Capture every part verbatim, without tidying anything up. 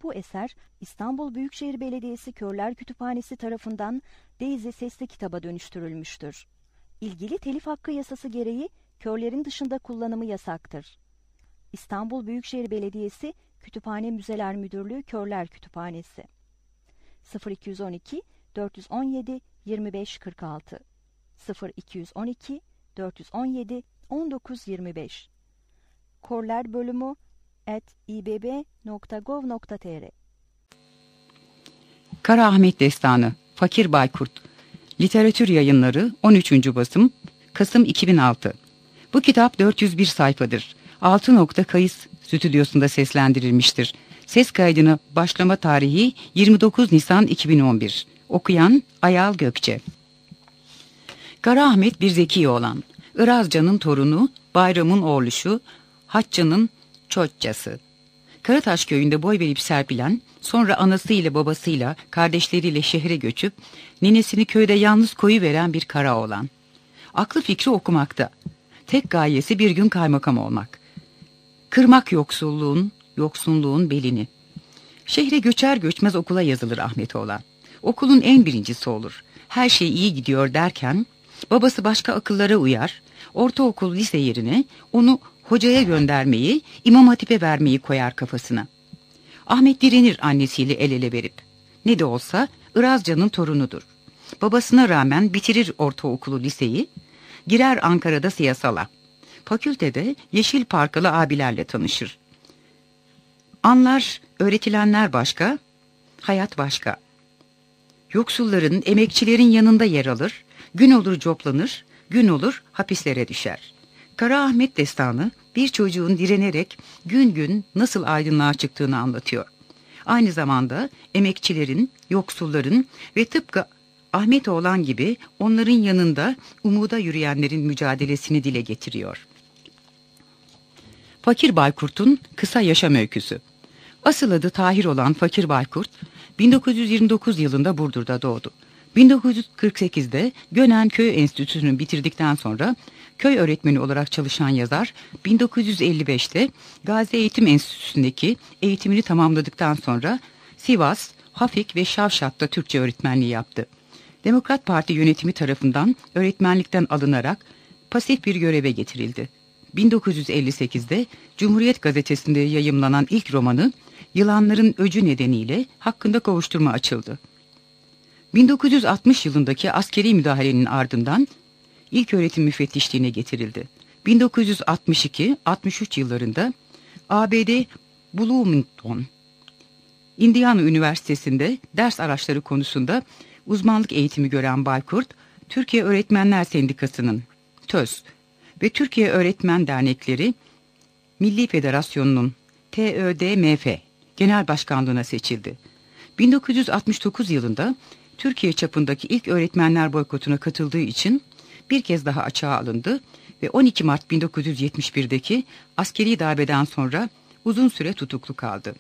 Bu eser İstanbul Büyükşehir Belediyesi Körler Kütüphanesi tarafından Daisy sesli kitaba dönüştürülmüştür. İlgili telif hakkı yasası gereği körlerin dışında kullanımı yasaktır. İstanbul Büyükşehir Belediyesi Kütüphane Müzeler Müdürlüğü Körler Kütüphanesi sıfır iki on iki dört on yedi yirmi beş kırk altı sıfır iki on iki dört on yedi on dokuz yirmi beş Körler bölümü at i b b nokta gov nokta t r Kara Ahmet Destanı Fakir Baykurt Literatür Yayınları on üçüncü basım Kasım iki bin altı. Bu kitap dört yüz bir sayfadır. altı nokta Kayıs stüdyosunda seslendirilmiştir. Ses kaydına başlama tarihi yirmi dokuz Nisan iki bin on bir. Okuyan Ayal Gökçe. Kara Ahmet bir zeki oğlan. Irazcan'ın torunu, Bayram'ın oğluşu, Hacca'nın çoccası. Karataş köyünde boy verip serpilen, sonra anasıyla babasıyla, kardeşleriyle şehre göçüp, ninesini köyde yalnız koyuveren bir kara oğlan. Aklı fikri okumakta. Tek gayesi bir gün kaymakam olmak. Kırmak yoksulluğun, yoksunluğun belini. Şehre göçer göçmez okula yazılır Ahmet oğlan. Okulun en birincisi olur. Her şey iyi gidiyor derken, babası başka akıllara uyar, ortaokul lise yerine onu hocaya göndermeyi, İmam Hatip'e vermeyi koyar kafasına. Ahmet direnir annesiyle el ele verip. Ne de olsa Irazcan'ın torunudur. Babasına rağmen bitirir ortaokulu liseyi, girer Ankara'da siyasala. Fakültede yeşil parkalı abilerle tanışır. Anlar, öğretilenler başka, hayat başka. Yoksulların, emekçilerin yanında yer alır, gün olur coplanır, gün olur hapislere düşer. Kara Ahmet Destanı bir çocuğun direnerek gün gün nasıl aydınlığa çıktığını anlatıyor. Aynı zamanda emekçilerin, yoksulların ve tıpkı Ahmet oğlan gibi onların yanında umuda yürüyenlerin mücadelesini dile getiriyor. Fakir Baykurt'un kısa yaşam öyküsü. Asıl adı Tahir olan Fakir Baykurt, bin dokuz yüz yirmi dokuz yılında Burdur'da doğdu. bin dokuz yüz kırk sekizde Gönen Köy Enstitüsü'nü bitirdikten sonra köy öğretmeni olarak çalışan yazar, bin dokuz yüz elli beşte Gazi Eğitim Enstitüsü'ndeki eğitimini tamamladıktan sonra Sivas, Hafik ve Şavşat'ta Türkçe öğretmenliği yaptı. Demokrat Parti yönetimi tarafından öğretmenlikten alınarak pasif bir göreve getirildi. bin dokuz yüz elli sekizde Cumhuriyet Gazetesi'nde yayımlanan ilk romanı Yılanların Öcü nedeniyle hakkında kovuşturma açıldı. bin dokuz yüz altmış yılındaki askeri müdahalenin ardından ilköğretim müfettişliğine getirildi. bin dokuz yüz altmış iki altmış üç yıllarında A B D Bloomington, Indiana Üniversitesi'nde ders araçları konusunda uzmanlık eğitimi gören Baykurt, Türkiye Öğretmenler Sendikası'nın TÖS ve Türkiye Öğretmen Dernekleri Milli Federasyonu'nun T Ö D M F Genel Başkanlığı'na seçildi. bin dokuz yüz altmış dokuz yılında Türkiye çapındaki ilk öğretmenler boykotuna katıldığı için bir kez daha açığa alındı ve on iki Mart bin dokuz yüz yetmiş birdeki askeri darbeden sonra uzun süre tutuklu kaldı.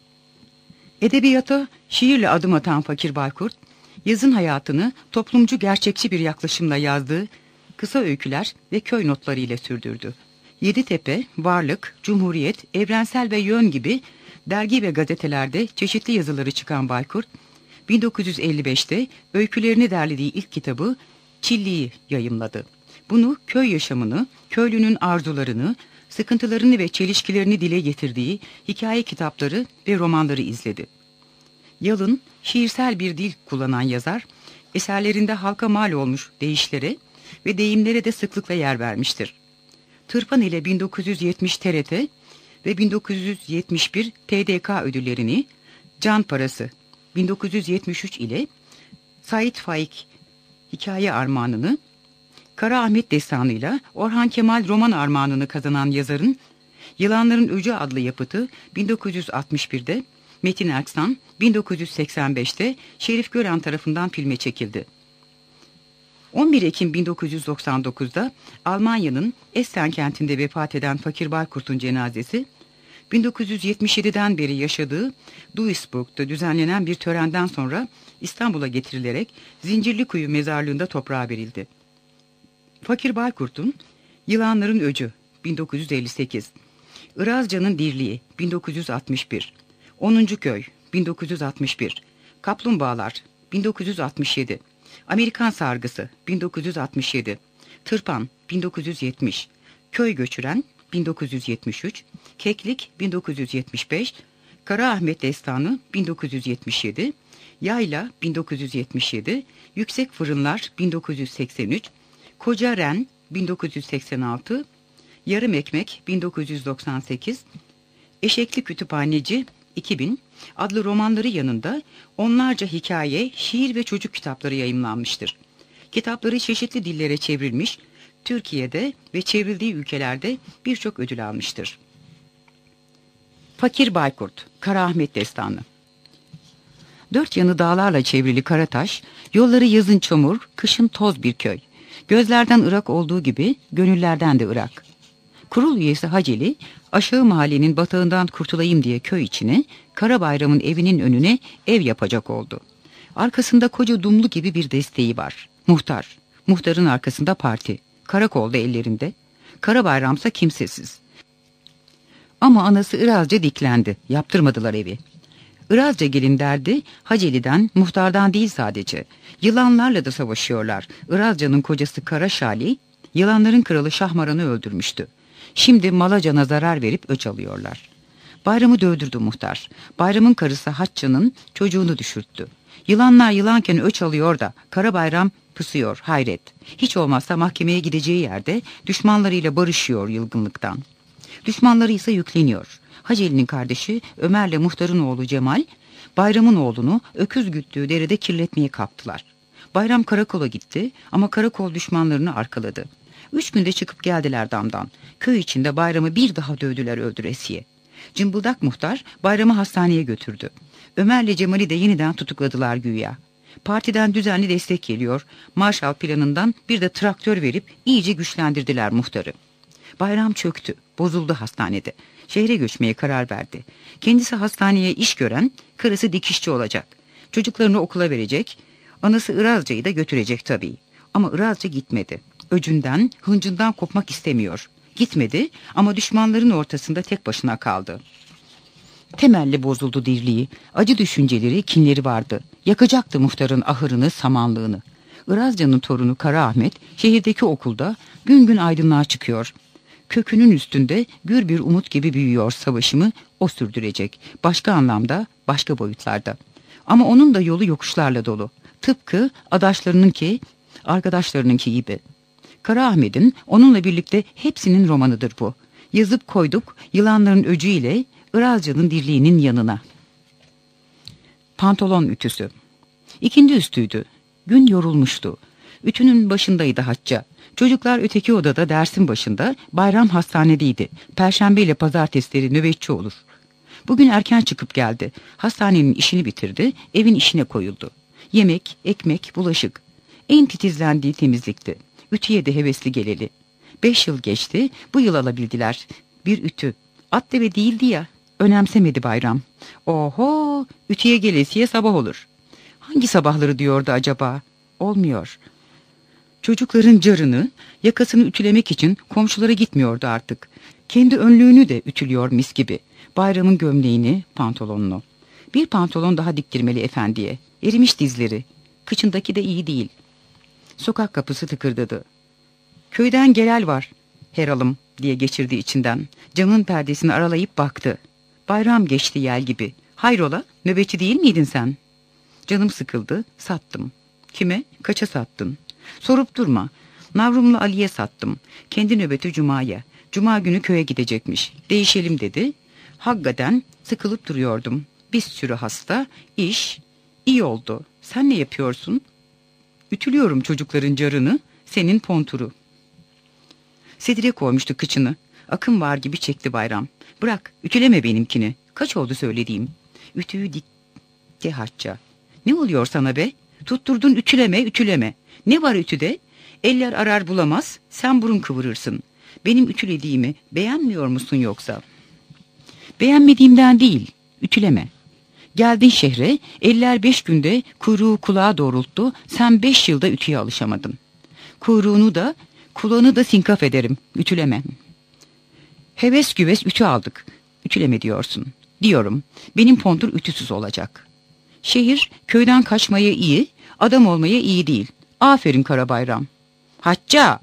Edebiyata şiirle adım atan Fakir Baykurt, yazın hayatını toplumcu gerçekçi bir yaklaşımla yazdığı kısa öyküler ve köy notları ile sürdürdü. Yeditepe, Varlık, Cumhuriyet, Evrensel ve Yön gibi dergi ve gazetelerde çeşitli yazıları çıkan Baykurt, bin dokuz yüz elli beşte öykülerini derlediği ilk kitabı Çilli'yi yayımladı. Bunu köy yaşamını, köylünün arzularını, sıkıntılarını ve çelişkilerini dile getirdiği hikaye kitapları ve romanları izledi. Yalın, şiirsel bir dil kullanan yazar, eserlerinde halka mal olmuş deyişlere ve deyimlere de sıklıkla yer vermiştir. Tırpan ile bin dokuz yüz yetmiş T R T ve bin dokuz yüz yetmiş bir T D K ödüllerini, Can Parası bin dokuz yüz yetmiş üç ile Sait Faik hikaye armağanını, Kara Ahmet Destanı'yla Orhan Kemal roman armağanını kazanan yazarın Yılanların Öcü adlı yapıtı bin dokuz yüz altmış birde, Metin Erksan bin dokuz yüz seksen beşte Şerif Gören tarafından filme çekildi. on bir Ekim bin dokuz yüz doksan dokuzda Almanya'nın Essen kentinde vefat eden Fakir Baykurt'un cenazesi, bin dokuz yüz yetmiş yediden beri yaşadığı Duisburg'da düzenlenen bir törenden sonra İstanbul'a getirilerek Zincirlikuyu mezarlığında toprağa verildi. Fakir Baykurt'un Yılanların Öcü bin dokuz yüz elli sekiz, Irazcan'ın Dirliği bin dokuz yüz altmış bir, onuncu köy bin dokuz yüz altmış bir, Kaplumbağalar bin dokuz yüz altmış yedi, Amerikan Sargısı bin dokuz yüz altmış yedi, Tırpan bin dokuz yüz yetmiş, Köy Göçüren bin dokuz yüz yetmiş üç, Keklik bin dokuz yüz yetmiş beş, Kara Ahmet Destanı bin dokuz yüz yetmiş yedi, Yayla bin dokuz yüz yetmiş yedi, Yüksek Fırınlar bin dokuz yüz seksen üç, Koca Ren bin dokuz yüz seksen altı, Yarım Ekmek bin dokuz yüz doksan sekiz, Eşekli Kütüphaneci iki bin adlı romanları yanında onlarca hikaye, şiir ve çocuk kitapları yayımlanmıştır. Kitapları çeşitli dillere çevrilmiş, Türkiye'de ve çevrildiği ülkelerde birçok ödül almıştır. Fakir Baykurt, Kara Ahmet Destanı. Dört yanı dağlarla çevrili Karataş, yolları yazın çamur, kışın toz bir köy. Gözlerden ırak olduğu gibi gönüllerden de ırak. Kurul üyesi Haceli, aşağı mahallenin batağından kurtulayım diye köy içine, Karabayram'ın evinin önüne ev yapacak oldu. Arkasında koca dumlu gibi bir desteği var. Muhtar, muhtarın arkasında parti, karakolda ellerinde. Karabayram'sa kimsesiz. Ama anası Irazca diklendi, yaptırmadılar evi. Irazca gelin derdi, Haceli'den, muhtardan değil sadece. Yılanlarla da savaşıyorlar. Irazca'nın kocası Kara Şali, yılanların kralı Şahmaran'ı öldürmüştü. Şimdi Malaca'na zarar verip öç alıyorlar. Bayram'ı dövdürdü muhtar. Bayram'ın karısı Hatça'nın çocuğunu düşürttü. Yılanlar yılanken öç alıyor da Karabayram pısıyor, hayret. Hiç olmazsa mahkemeye gideceği yerde düşmanlarıyla barışıyor yılgınlıktan. Düşmanları ise yükleniyor. Haceli'nin kardeşi Ömer'le muhtarın oğlu Cemal, Bayram'ın oğlunu öküz güttüğü derede kirletmeye kalktılar. Bayram karakola gitti ama karakol düşmanlarını arkaladı. Üç günde çıkıp geldiler damdan. Köy içinde Bayram'ı bir daha dövdüler öldüresiye. Cımbıldak muhtar Bayram'ı hastaneye götürdü. Ömer'le Cemal'i de yeniden tutukladılar güya. Partiden düzenli destek geliyor. Marshall planından bir de traktör verip iyice güçlendirdiler muhtarı. Bayram çöktü, bozuldu hastanede. Şehre göçmeye karar verdi. Kendisi hastaneye iş gören, karısı dikişçi olacak. Çocuklarını okula verecek, anası Irazca'yı da götürecek tabii. Ama Irazca gitmedi. Öcünden, hıncından kopmak istemiyor. Gitmedi ama düşmanların ortasında tek başına kaldı. Temelli bozuldu dirliği, acı düşünceleri, kinleri vardı. Yakacaktı muhtarın ahırını, samanlığını. Irazca'nın torunu Kara Ahmet, şehirdeki okulda gün gün aydınlığa çıkıyor. Kökünün üstünde gür bir umut gibi büyüyor savaşımı, o sürdürecek. Başka anlamda, başka boyutlarda. Ama onun da yolu yokuşlarla dolu. Tıpkı adaşlarınınki, arkadaşlarınınki gibi. Kara Ahmet'in onunla birlikte hepsinin romanıdır bu. Yazıp koyduk yılanların öcüyle Irazca'nın dirliğinin yanına. Pantolon ütüsü. İkindi üstüydü. Gün yorulmuştu. Ütünün başındaydı Hatça. Çocuklar öteki odada dersin başında, Bayram hastanedeydi. Perşembe ile pazartesileri nöbetçi olur. Bugün erken çıkıp geldi. Hastanenin işini bitirdi, evin işine koyuldu. Yemek, ekmek, bulaşık. En titizlendiği temizlikti. Ütüye de hevesli geleli. Beş yıl geçti, bu yıl alabildiler. Bir ütü. At deve değildi ya. Önemsemedi Bayram. Oho, ütüye gelesiye sabah olur. Hangi sabahları diyordu acaba? Olmuyor. Çocukların carını, yakasını ütülemek için komşulara gitmiyordu artık. Kendi önlüğünü de ütülüyor mis gibi. Bayramın gömleğini, pantolonunu. Bir pantolon daha diktirmeli efendiye. Erimiş dizleri. Kıçındaki de iyi değil. Sokak kapısı tıkırdadı. Köyden Gelal var, heralım diye geçirdi içinden. Camın perdesini aralayıp baktı. Bayram geçti yel gibi. Hayrola, nöbetçi değil miydin sen? Canım sıkıldı, sattım. Kime, kaça sattın? Sorup durma. Navrumlu Ali'ye sattım. Kendi nöbeti Cuma'ya. Cuma günü köye gidecekmiş. Değişelim dedi. Hakikaten sıkılıp duruyordum. Bir sürü hasta, iş, iyi oldu. Sen ne yapıyorsun? Ütülüyorum çocukların carını, senin ponturu. Sedire koymuştu kıçını. Akım var gibi çekti Bayram. Bırak, ütüleme benimkini. Kaç oldu söylediğim. Ütüyü dikti Hatça. Ne oluyor sana be? Tutturdun ütüleme, ütüleme. Ne var ütüde? Eller arar bulamaz, sen burun kıvırırsın. Benim ütülediğimi beğenmiyor musun yoksa? Beğenmediğimden değil, ütüleme. Geldin şehre, eller beş günde kuyruğu kulağa doğrulttu, sen beş yılda ütüye alışamadın. Kuyruğunu da, kulağını da sinkaf ederim, ütüleme. Heves güves ütü aldık, ütüleme diyorsun. Diyorum, benim pontur ütüsüz olacak. Şehir köyden kaçmaya iyi, adam olmaya iyi değil. Aferin Karabayram. Hacca.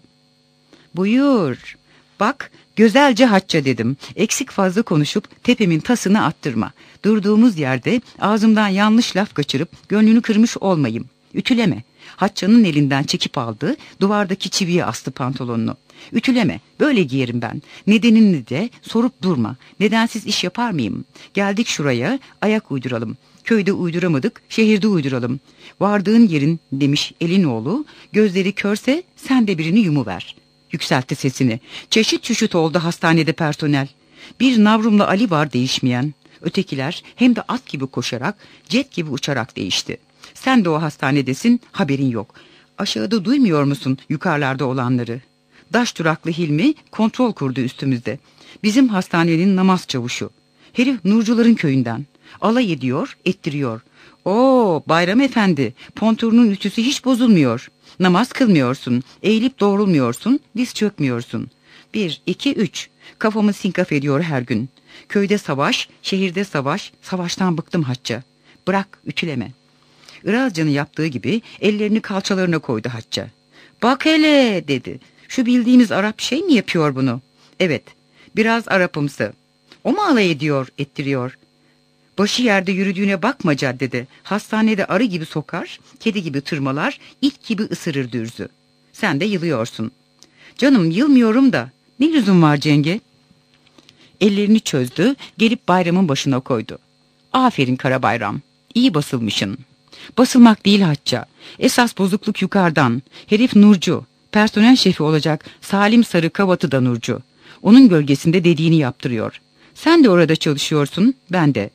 Buyur. Bak, güzelce hacca dedim. Eksik fazla konuşup tepemin tasını attırma. Durduğumuz yerde ağzımdan yanlış laf kaçırıp gönlünü kırmış olmayayım. Ütüleme. Haccanın elinden çekip aldı, duvardaki çiviye astı pantolonunu. Ütüleme, böyle giyerim ben. Nedenini de sorup durma. Nedensiz iş yapar mıyım? Geldik şuraya, ayak uyduralım. Köyde uyduramadık, şehirde uyduralım. Vardığın yerin, demiş Elinoğlu, gözleri körse sen de birini yumuver. Yükseltti sesini. Çeşit çeşit oldu hastanede personel. Bir Navrum'la Ali var değişmeyen. Ötekiler hem de at gibi koşarak, jet gibi uçarak değişti. Sen de o hastanedesin, haberin yok. Aşağıda duymuyor musun yukarılarda olanları? Daş duraklı Hilmi kontrol kurdu üstümüzde. Bizim hastanenin namaz çavuşu. Herif Nurcuların köyünden. Alay ediyor, ettiriyor. Oo Bayram Efendi, ponturunun ütüsü hiç bozulmuyor. Namaz kılmıyorsun, eğilip doğrulmuyorsun, diz çökmüyorsun. Bir, iki, üç. Kafamı sinkaf ediyor her gün. Köyde savaş, şehirde savaş, savaştan bıktım hacca. Bırak, ütüleme. Irazcan'ın yaptığı gibi ellerini kalçalarına koydu hacca. Bak hele dedi. Şu bildiğimiz Arap şey mi yapıyor bunu? Evet, biraz Arapımsı. O mu alay ediyor, ettiriyor? Başı yerde yürüdüğüne bakma caddede. Hastanede arı gibi sokar, kedi gibi tırmalar, it gibi ısırır dürzü. Sen de yılıyorsun. Canım yılmıyorum da ne lüzum var Cenge? Ellerini çözdü, gelip Bayram'ın başına koydu. Aferin Karabayram, iyi basılmışsın. Basılmak değil hacca. Esas bozukluk yukarıdan. Herif Nurcu. Personel şefi olacak Salim Sarı Kavatı da Nurcu. Onun gölgesinde dediğini yaptırıyor. Sen de orada çalışıyorsun, ben de.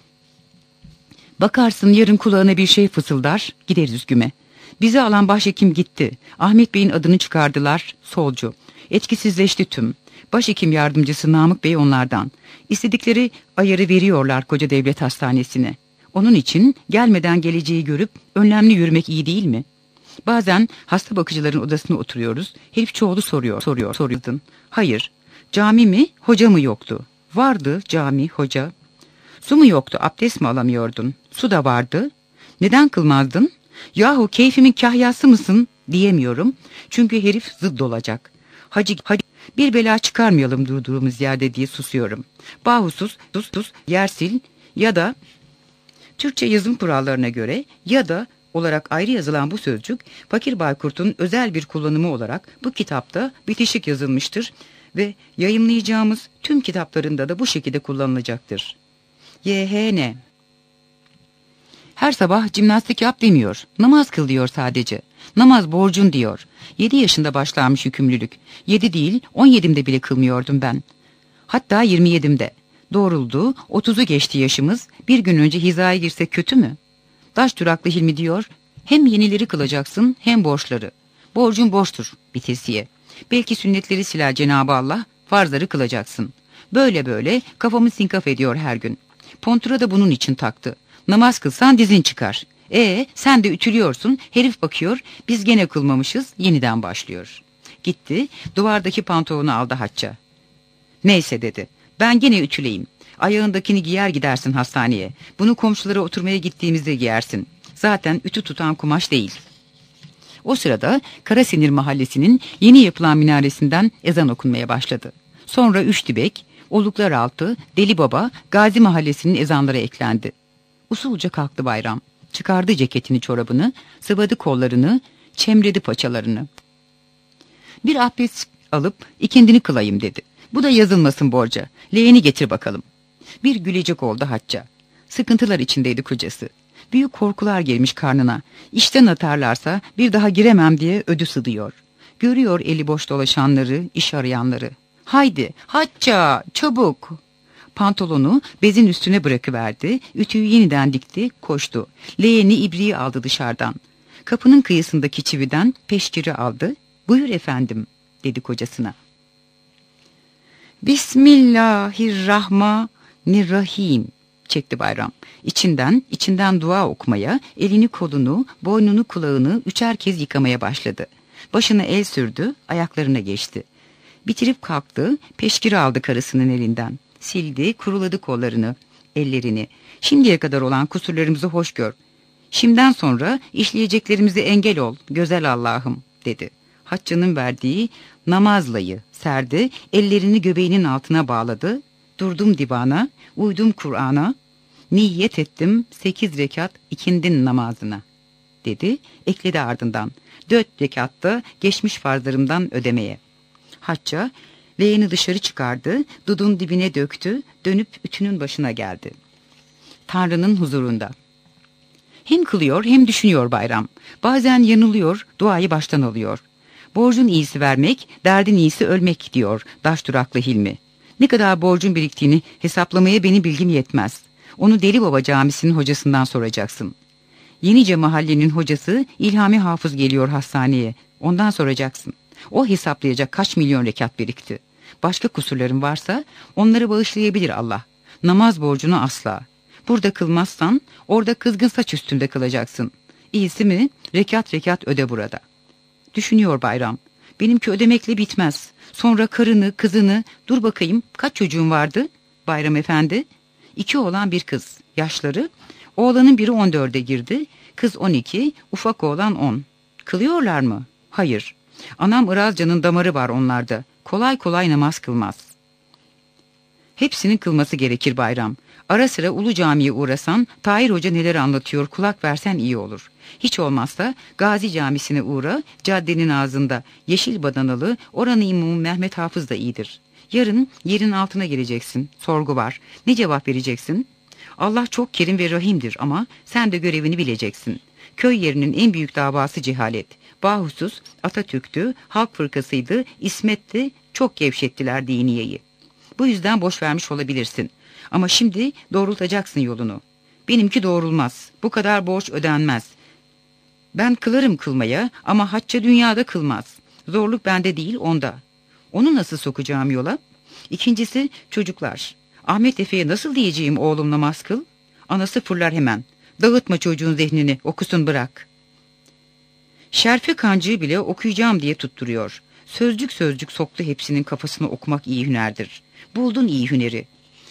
Bakarsın yarın kulağına bir şey fısıldar, gideriz üzgüme. Bizi alan başhekim gitti. Ahmet Bey'in adını çıkardılar, solcu. Etkisizleşti tüm. Başhekim yardımcısı Namık Bey onlardan. İstedikleri ayarı veriyorlar koca devlet hastanesine. Onun için gelmeden geleceği görüp önlemli yürümek iyi değil mi? Bazen hasta bakıcıların odasına oturuyoruz. Herif çoğulu soruyor, soruyor, soruyordun. Hayır, cami mi, hoca mı yoktu? Vardı cami, hoca. Su mu yoktu, abdest mi alamıyordun? Su da vardı. Neden kılmazdın? Yahu keyfimin kahyası mısın? Diyemiyorum. Çünkü herif zıdd olacak. Hacı, hacı, bir bela çıkarmayalım durduğumuz yerde diye susuyorum. Bahusuz, sus sus, yer sil ya da... Türkçe yazım kurallarına göre ya da olarak ayrı yazılan bu sözcük Fakir Baykurt'un özel bir kullanımı olarak bu kitapta bitişik yazılmıştır ve yayımlayacağımız tüm kitaplarında da bu şekilde kullanılacaktır. Y H N Her sabah jimnastik yap demiyor, namaz kıl diyor sadece. Namaz borcun diyor. Yedi yaşında başlanmış yükümlülük. Yedi değil, on yedimde bile kılmıyordum ben. Hatta yirmi yedimde. Doğruldu, otuzu geçti yaşımız, bir gün önce hizaya girsek kötü mü? Daş duraklı Hilmi diyor, hem yenileri kılacaksın hem borçları. Borcun borçtur bitesiye. Belki sünnetleri siler Cenab-ı Allah, farzları kılacaksın. Böyle böyle kafamı sinkaf ediyor her gün. Pontura da bunun için taktı. Namaz kılsan dizin çıkar. E sen de ütülüyorsun, herif bakıyor, biz gene kılmamışız, yeniden başlıyor. Gitti, duvardaki pantolonu aldı hacca. Neyse dedi. Ben gene ütüleyim. Ayağındakini giyer gidersin hastaneye. Bunu komşulara oturmaya gittiğimizde giyersin. Zaten ütü tutan kumaş değil. O sırada Karasinir mahallesinin yeni yapılan minaresinden ezan okunmaya başladı. Sonra Üçdibek, Oluklaraltı, Deli Baba, Gazi mahallesinin ezanları eklendi. Usulca kalktı Bayram. Çıkardı ceketini çorabını, sıvadı kollarını, çemredi paçalarını. Bir abdest alıp ikindini kılayım dedi. Bu da yazılmasın borca. Leğeni getir bakalım. Bir gülecek oldu hacca. Sıkıntılar içindeydi kocası. Büyük korkular gelmiş karnına. İşten atarlarsa bir daha giremem diye ödü sıdıyor. Görüyor eli boş dolaşanları, iş arayanları. Haydi hacca çabuk. Pantolonu bezin üstüne bırakıverdi. Ütüyü yeniden dikti, koştu. Leğeni ibriği aldı dışarıdan. Kapının kıyısındaki çividen peşkiri aldı. Buyur efendim dedi kocasına. Bismillahirrahmanirrahim çekti Bayram. İçinden, içinden dua okumaya, elini kolunu, boynunu kulağını üçer kez yıkamaya başladı. Başına el sürdü, ayaklarına geçti. Bitirip kalktı, peşkiri aldı karısının elinden. Sildi, kuruladı kollarını. ellerini. Şimdiye kadar olan kusurlarımızı hoş gör. Şimdiden sonra işleyeceklerimize engel ol, güzel Allah'ım, dedi. Haccının verdiği namazlayı serdi, ellerini göbeğinin altına bağladı. Durdum divana, uydum Kur'an'a, niyet ettim sekiz rekat ikindin namazına, dedi. Ekledi ardından, dört rekatta geçmiş farzlarımdan ödemeye. Hacca leğeni dışarı çıkardı, dudun dibine döktü, dönüp ütünün başına geldi. Tanrı'nın huzurunda. Hem kılıyor hem düşünüyor Bayram. Bazen yanılıyor, duayı baştan alıyor. Borcun iyisi vermek, derdin iyisi ölmek diyor daş duraklı Hilmi. Ne kadar borcun biriktiğini hesaplamaya benim bilgim yetmez. Onu Deli Baba Camisi'nin hocasından soracaksın. Yenice mahallenin hocası İlhami Hafız geliyor hastaneye. Ondan soracaksın. O hesaplayacak kaç milyon rekat birikti. Başka kusurların varsa onları bağışlayabilir Allah. Namaz borcunu asla. Burada kılmazsan orada kızgın saç üstünde kılacaksın. İyisi mi rekat rekat öde burada. Düşünüyor Bayram. Benimki ödemekle bitmez. Sonra karını, kızını, dur bakayım kaç çocuğun vardı? Bayram Efendi. İki oğlan bir kız. Yaşları. Oğlanın biri on dörde girdi. Kız on iki, ufak oğlan on. Kılıyorlar mı? Hayır. Anam Irazcan'ın damarı var onlarda. Kolay kolay namaz kılmaz. Hepsinin kılması gerekir Bayram. Ara sıra Ulu Cami'ye uğrasan, Tahir Hoca neler anlatıyor kulak versen iyi olur. Hiç olmazsa Gazi Camisi'ne uğra, caddenin ağzında, yeşil badanalı, oranın imamı Mehmet Hafız da iyidir. Yarın yerin altına gireceksin, sorgu var. Ne cevap vereceksin? Allah çok kerim ve rahimdir ama sen de görevini bileceksin. Köy yerinin en büyük davası cehalet. Bahusus Atatürk'tü, Halk Fırkası'ydı, İsmet'ti, çok gevşettiler diniyeyi. Bu yüzden boş vermiş olabilirsin. Ama şimdi doğrultacaksın yolunu. Benimki doğrulmaz. Bu kadar borç ödenmez. Ben kılarım kılmaya ama hacca dünyada kılmaz. Zorluk bende değil onda. Onu nasıl sokacağım yola? İkincisi çocuklar. Ahmet Efe'ye nasıl diyeceğim oğlum namaz kıl? Anası fırlar hemen. Dağıtma çocuğun zihnini, okusun bırak. Şerfi Kancı'yı bile okuyacağım diye tutturuyor. Sözcük sözcük soktu hepsinin kafasını okumak iyi hünerdir. Buldun iyi hüneri.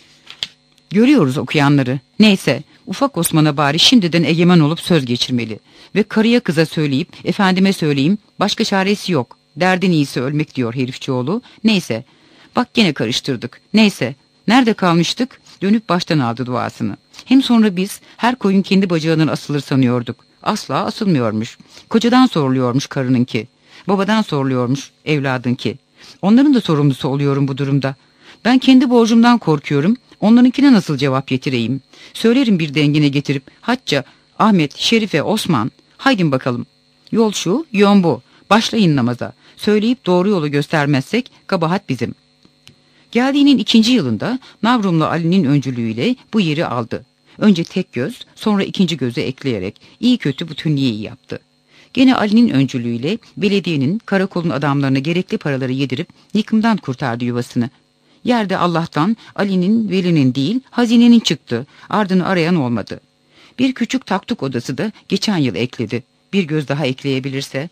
Görüyoruz okuyanları. Neyse, ufak Osman'a bari şimdiden egemen olup söz geçirmeli. Ve karıya kıza söyleyip, efendime söyleyeyim, başka çaresi yok. Derdin iyisi ölmek diyor herifçioğlu. Neyse, bak gene karıştırdık. Neyse, nerede kalmıştık? Dönüp baştan aldı duasını. Hem sonra biz her koyun kendi bacağından asılır sanıyorduk. Asla asılmıyormuş. Kocadan soruluyormuş karınınki. Babadan soruluyormuş evladınki. Onların da sorumlusu oluyorum bu durumda. Ben kendi borcumdan korkuyorum. Onlarınkine nasıl cevap getireyim? Söylerim bir dengine getirip Hacca, Ahmet, Şerife, Osman. Haydin bakalım. Yol şu, yön bu. Başlayın namaza. Söyleyip doğru yolu göstermezsek kabahat bizim. Geldiğinin ikinci yılında Navrumlu Ali'nin öncülüğüyle bu yeri aldı. Önce tek göz, sonra ikinci gözü ekleyerek iyi kötü bu tünniyeyi yaptı. Gene Ali'nin öncülüğüyle belediyenin, karakolun adamlarına gerekli paraları yedirip yıkımdan kurtardı yuvasını. Yerde Allah'tan Ali'nin, Veli'nin değil hazinenin çıktı. Ardını arayan olmadı. Bir küçük taktuk odası da geçen yıl ekledi. Bir göz daha ekleyebilirse.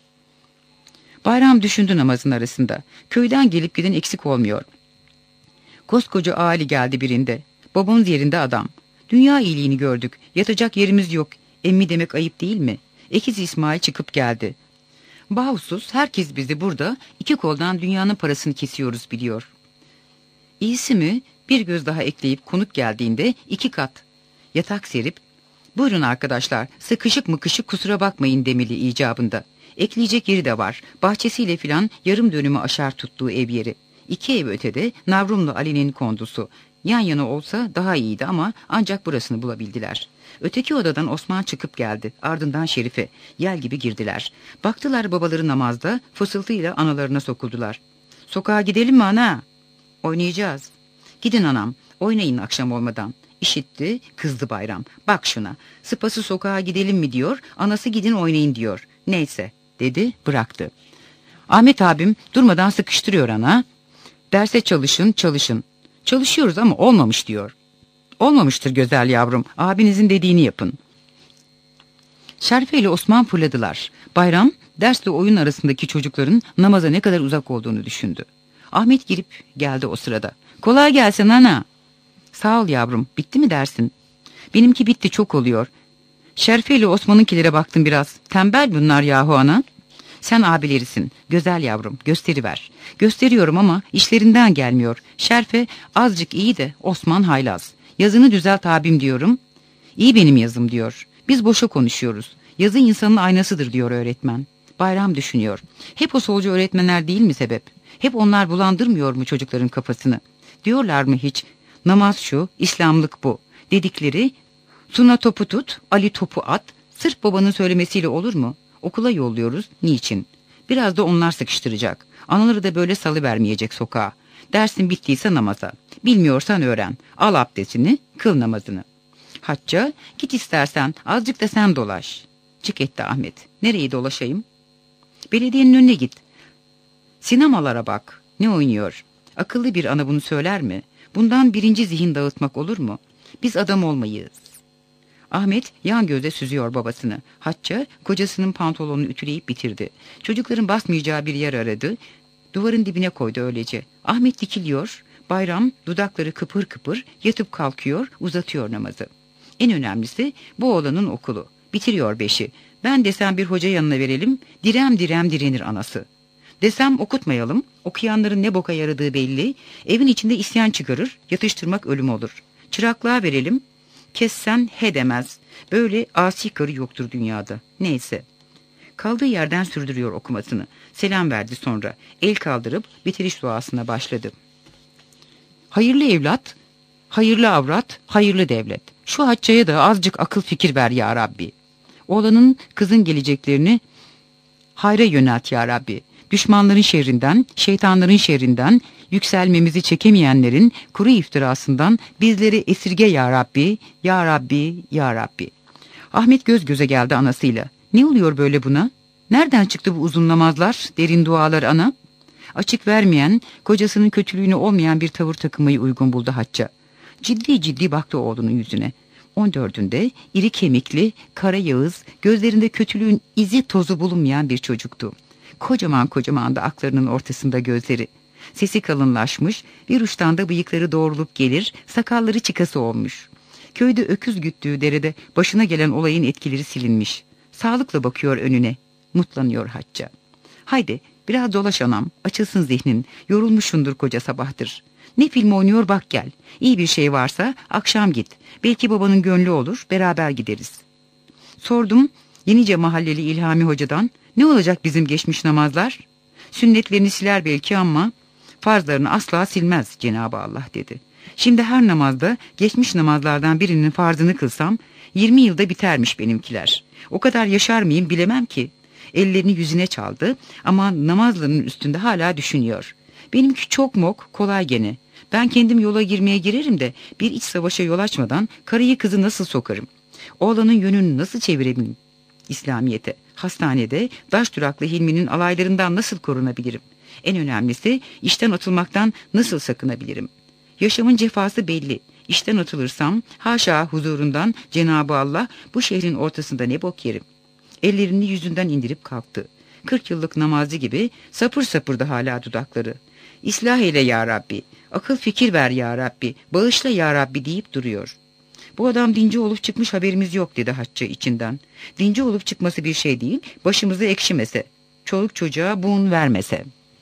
Bayram düşündü namazın arasında. Köyden gelip giden eksik olmuyor. Koskoca Ali geldi birinde. Babamız yerinde adam. Dünya iyiliğini gördük. Yatacak yerimiz yok. Emmi demek ayıp değil mi? Ekiz İsmail çıkıp geldi. Bahusuz herkes bizi burada iki koldan dünyanın parasını kesiyoruz biliyor. İyisi mi bir göz daha ekleyip konuk geldiğinde iki kat yatak serip buyurun arkadaşlar sıkışık mıkışık kusura bakmayın demeli icabında. Ekleyecek yeri de var. Bahçesiyle filan yarım dönümü aşar tuttuğu ev yeri. İki ev ötede Navrumlu Ali'nin kondusu. Yan yana olsa daha iyiydi ama ancak burasını bulabildiler. Öteki odadan Osman çıkıp geldi. Ardından Şerife. Yel gibi girdiler. Baktılar babaları namazda, fısıltıyla analarına sokuldular. Sokağa gidelim mi ana? Oynayacağız. Gidin anam, oynayın akşam olmadan. İşitti, kızdı Bayram. Bak şuna, sıpası sokağa gidelim mi diyor, anası gidin oynayın diyor. Neyse, dedi, bıraktı. Ahmet abim durmadan sıkıştırıyor ana. Derse çalışın, çalışın. Çalışıyoruz ama olmamış diyor. Olmamıştır güzel yavrum, abinizin dediğini yapın. Şerife ile Osman fırladılar. Bayram, dersle oyun arasındaki çocukların namaza ne kadar uzak olduğunu düşündü. Ahmet girip geldi o sırada. Kolay gelsin ana. Sağ ol yavrum, bitti mi dersin? Benimki bitti, çok oluyor. Şerife ile Osman'ınkilere baktım biraz. Tembel bunlar yahu ana. Sen abilerisin. Güzel yavrum, gösteriver. Gösteriyorum ama işlerinden gelmiyor. Şerife azıcık iyi de Osman haylaz. Yazını düzelt abim diyorum. İyi benim yazım diyor. Biz boşa konuşuyoruz. Yazı insanın aynasıdır diyor öğretmen. Bayram düşünüyor. Hep o solcu öğretmenler değil mi sebep? Hep onlar bulandırmıyor mu çocukların kafasını? Diyorlar mı hiç? Namaz şu, İslamlık bu. Dedikleri Suna topu tut, Ali topu at. Sırf babanın söylemesiyle olur mu? Okula yolluyoruz. Niçin? Biraz da onlar sıkıştıracak. Anaları da böyle salıvermeyecek sokağa. Dersin bittiyse namaza. Bilmiyorsan öğren. Al abdestini, kıl namazını. Hacca, git istersen azıcık da sen dolaş. Çık etti Ahmet. Nereye dolaşayım? Belediyenin önüne git. Sinemalara bak. Ne oynuyor? Akıllı bir ana bunu söyler mi? Bundan birinci zihin dağıtmak olur mu? Biz adam olmayız. Ahmet yan gözle süzüyor babasını. Hacca kocasının pantolonunu ütüleyip bitirdi. Çocukların basmayacağı bir yer aradı. Duvarın dibine koydu öylece. Ahmet dikiliyor. Bayram dudakları kıpır kıpır yatıp kalkıyor, uzatıyor namazı. En önemlisi bu oğlanın okulu. Bitiriyor beşi. Ben desem bir hoca yanına verelim, direm direm direnir anası. Desem okutmayalım, okuyanların ne boka yaradığı belli. Evin içinde isyan çıkarır, yatıştırmak ölüm olur. Çıraklığa verelim, kessen he demez. Böyle asi karı yoktur dünyada. Neyse. Kaldığı yerden sürdürüyor okumasını. Selam verdi sonra. El kaldırıp bitiriş duasına başladı. Hayırlı evlat, hayırlı avrat, hayırlı devlet. Şu Hacca'ya da azıcık akıl fikir ver ya Rabbi. Oğlanın kızın geleceklerini hayra yönelt ya Rabbi. Düşmanların şerrinden, şeytanların şerrinden, yükselmemizi çekemeyenlerin kuru iftirasından bizleri esirge ya Rabbi, ya Rabbi, ya Rabbi. Ahmet göz göze geldi anasıyla. Ne oluyor böyle buna? Nereden çıktı bu uzun namazlar, derin dualar ana? Açık vermeyen, kocasının kötülüğünü olmayan bir tavır takınmayı uygun buldu Hacca. Ciddi ciddi baktı oğlunun yüzüne. On dördünde iri kemikli, kara yağız, gözlerinde kötülüğün izi tozu bulunmayan bir çocuktu. Kocaman kocaman da aklarının ortasında gözleri. Sesi kalınlaşmış, bir uçtan da bıyıkları doğrulup gelir, sakalları çıkası olmuş. Köyde öküz güttüğü derede başına gelen olayın etkileri silinmiş. Sağlıkla bakıyor önüne, mutlanıyor Hacca. Haydi biraz dolaş anam, açılsın zihnin, yorulmuşsundur koca sabahtır. Ne film oynuyor bak gel, iyi bir şey varsa akşam git, belki babanın gönlü olur, beraber gideriz. Sordum Yenice mahalleli İlhami Hoca'dan, ne olacak bizim geçmiş namazlar? Sünnetlerini siler belki ama farzlarını asla silmez Cenab-ı Allah dedi. Şimdi her namazda geçmiş namazlardan birinin farzını kılsam yirmi yılda bitermiş benimkiler. O kadar yaşar mıyım bilemem ki. Ellerini yüzüne çaldı ama namazlarının üstünde hala düşünüyor. Benimki çok mok, kolay gene. Ben kendim yola girmeye girerim de bir iç savaşa yol açmadan karıyı kızı nasıl sokarım? Oğlanın yönünü nasıl çevirebilirim? İslamiyete, hastanede daş duraklı Hilmi'nin alaylarından nasıl korunabilirim? En önemlisi işten atılmaktan nasıl sakınabilirim? Yaşamın cefası belli. İşten atılırsam haşa huzurundan Cenab-ı Allah bu şehrin ortasında ne bok yerim? Ellerini yüzünden indirip kalktı. Kırk yıllık namazcı gibi sapır sapırdı hala dudakları. İslah eyle ya Rabbi, akıl fikir ver ya Rabbi, bağışla ya Rabbi deyip duruyor. Bu adam dinci olup çıkmış haberimiz yok dedi Hacca içinden. Dinci olup çıkması bir şey değil, başımızı ekşimese, çoluk çocuğa buğun vermese.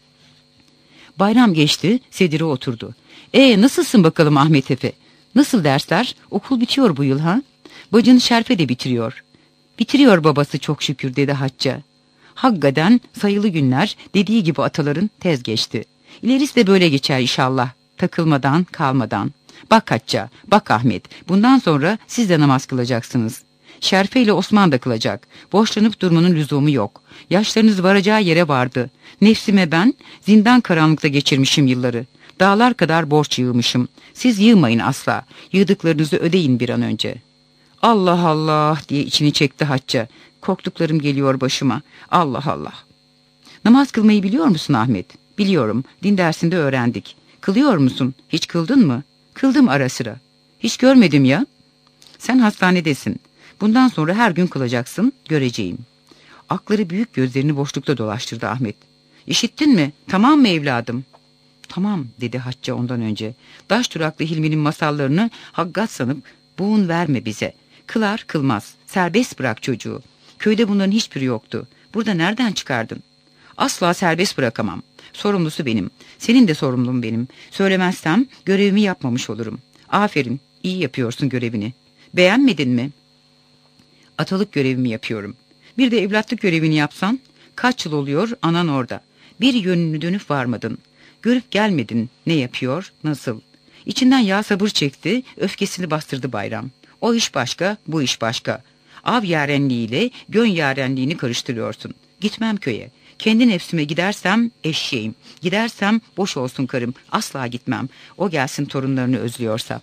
Bayram geçti, sedire oturdu. E nasılsın bakalım Ahmet Efe? Nasıl dersler? Okul bitiyor bu yıl ha? Bacın Şerife de bitiriyor. Bitiriyor babası çok şükür dedi Hacca. Hakikaten sayılı günler dediği gibi ataların tez geçti. İlerisi de böyle geçer inşallah. Takılmadan kalmadan. Bak Hacca, bak Ahmet. Bundan sonra siz de namaz kılacaksınız. Şerife ile Osman da kılacak. Boşlanıp durmanın lüzumu yok. Yaşlarınız varacağı yere vardı. Nefsime ben zindan karanlıkta geçirmişim yılları. Dağlar kadar borç yığmışım. Siz yığmayın asla. Yığdıklarınızı ödeyin bir an önce. Allah Allah diye içini çekti Hacca. Korktuklarım geliyor başıma. Allah Allah. Namaz kılmayı biliyor musun Ahmet? Biliyorum. Din dersinde öğrendik. Kılıyor musun? Hiç kıldın mı? Kıldım ara sıra. Hiç görmedim ya. Sen hastanedesin. Bundan sonra her gün kılacaksın. Göreceğim. Akları büyük gözlerini boşlukta dolaştırdı Ahmet. İşittin mi? Tamam mı evladım? Tamam dedi Hacca ondan önce. Daş duraklı Hilmi'nin masallarını hakkat sanıp buğun verme bize. Kılar kılmaz. Serbest bırak çocuğu. Köyde bunların hiçbiri yoktu. Burada nereden çıkardın? Asla serbest bırakamam. Sorumlusu benim. Senin de sorumlun benim. Söylemezsem görevimi yapmamış olurum. Aferin, iyi yapıyorsun görevini. Beğenmedin mi? Atalık görevimi yapıyorum. Bir de evlatlık görevini yapsan, kaç yıl oluyor anan orada. Bir yönünü dönüp varmadın. Görüp gelmedin ne yapıyor, nasıl. İçinden yağ sabır çekti, öfkesini bastırdı Bayram. O iş başka, bu iş başka. Av yarenliğiyle gön yarenliğini karıştırıyorsun. Gitmem köye. Kendi nefsime gidersem eşeğim. Gidersem boş olsun karım. Asla gitmem. O gelsin torunlarını özlüyorsa.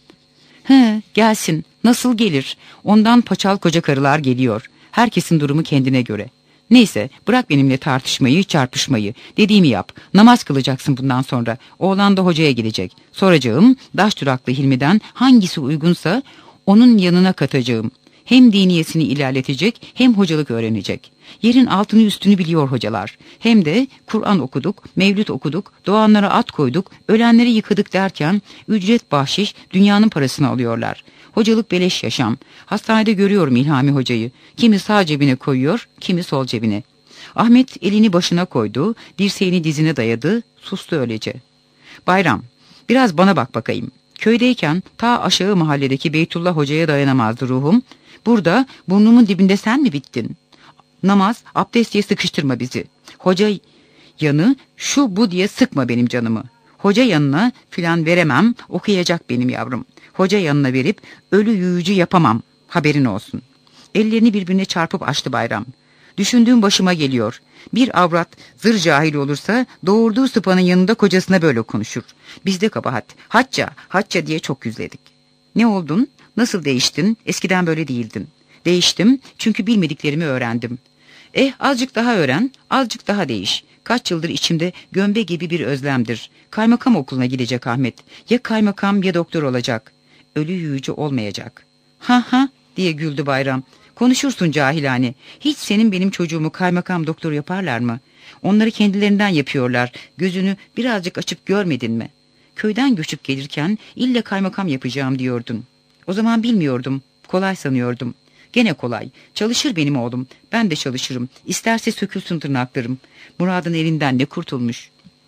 He, gelsin. Nasıl gelir? Ondan paçal koca karılar geliyor. Herkesin durumu kendine göre. Neyse, bırak benimle tartışmayı, çarpışmayı. Dediğimi yap. Namaz kılacaksın bundan sonra. Oğlan da hocaya gidecek. Soracağım, Daş duraklı Hilmi'den hangisi uygunsa onun yanına katacağım. Hem diniyesini ilerletecek hem hocalık öğrenecek. Yerin altını üstünü biliyor hocalar. Hem de Kur'an okuduk, mevlüt okuduk, doğanlara at koyduk, ölenleri yıkadık derken ücret bahşiş dünyanın parasını alıyorlar. Hocalık beleş yaşam. Hastanede görüyorum İlhami hocayı. Kimi sağ cebine koyuyor, kimi sol cebine. Ahmet elini başına koydu, dirseğini dizine dayadı, sustu öylece. Bayram, biraz bana bak bakayım. Köydeyken ta aşağı mahalledeki Beytullah hocaya dayanamazdı ruhum. Burada burnumun dibinde sen mi bittin? Namaz, abdest diye sıkıştırma bizi. Hoca yanı şu bu diye sıkma benim canımı. Hoca yanına filan veremem, okuyacak benim yavrum. Hoca yanına verip ölü yuyucu yapamam, haberin olsun. Ellerini birbirine çarpıp açtı Bayram. Düşündüğüm başıma geliyor. Bir avrat zır cahil olursa doğurduğu sıpanın yanında kocasına böyle konuşur. Bizde kabahat. Hacca, hacca diye çok yüzledik. Ne oldun? Nasıl değiştin? Eskiden böyle değildin. Değiştim çünkü bilmediklerimi öğrendim. Eh azıcık daha öğren, azıcık daha değiş. Kaç yıldır içimde gömbe gibi bir özlemdir. Kaymakam okuluna gidecek Ahmet. Ya kaymakam ya doktor olacak. Ölü yuyucu olmayacak. Ha ha diye güldü Bayram. Konuşursun cahilane. Hiç senin benim çocuğumu kaymakam doktor yaparlar mı? Onları kendilerinden yapıyorlar. Gözünü birazcık açıp görmedin mi? Köyden göçüp gelirken illa kaymakam yapacağım diyordun. O zaman bilmiyordum. Kolay sanıyordum. Gene kolay. Çalışır benim oğlum. Ben de çalışırım. İsterse sökülsün tırnaklarım. Murad'ın elinden ne kurtulmuş.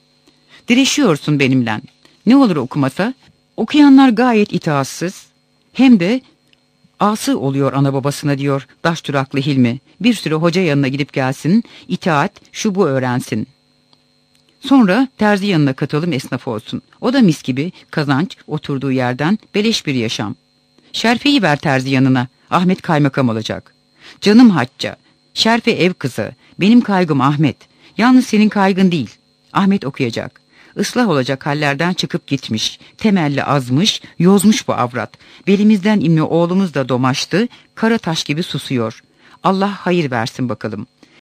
Direşiyorsun benimle. Ne olur okumasa? Okuyanlar gayet itaatsız. Hem de ası oluyor ana babasına diyor Daş duraklı Hilmi. Bir süre hoca yanına gidip gelsin. İtaat şu bu öğrensin. Sonra terzi yanına katalım esnaf olsun. O da mis gibi kazanç oturduğu yerden beleş bir yaşam. Şerfe'yi ver terzi yanına. Ahmet kaymakam olacak. Canım Hacca. Şerfe ev kızı. Benim kaygım Ahmet. Yalnız senin kaygın değil. Ahmet okuyacak. Islah olacak hallerden çıkıp gitmiş. Temelli azmış, yozmuş bu avrat. Belimizden inme oğlumuz da domaştı. Kara taş gibi susuyor. Allah hayır versin bakalım.